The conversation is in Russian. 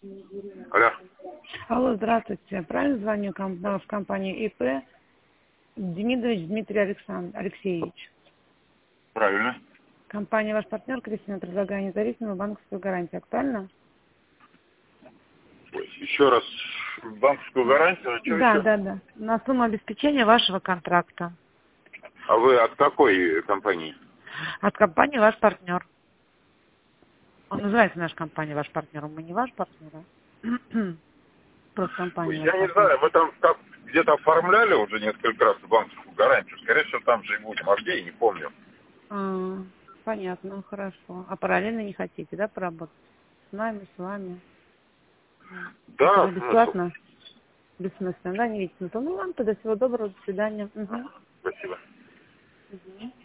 Алло. Алло, здравствуйте. Правильно звоню в компанию ИП Демидович Дмитрий Алексеевич. Правильно. Компания «Ваш партнер» Кристина предлагает независимую банковскую гарантию. Актуально? Еще раз, банковскую гарантию, а что Да, еще? да, да. На сумму обеспечения вашего контракта. А вы от какой компании? От компании «Ваш партнер». Он называется наша компания «Ваш партнер». Мы не ваш партнер, а? Просто компания «Ваш Я не партнер». знаю, вы там где-то оформляли уже несколько раз банковскую гарантию. Скорее всего, там же и будем. А где, я не помню. Понятно, хорошо. А параллельно не хотите, да, поработать? С нами, с вами? Да, Это же смысл. бесплатно? Бессмысленно, да, не видите смысла. Ну, вам тогда всего доброго, до свидания. Спасибо. Мгм.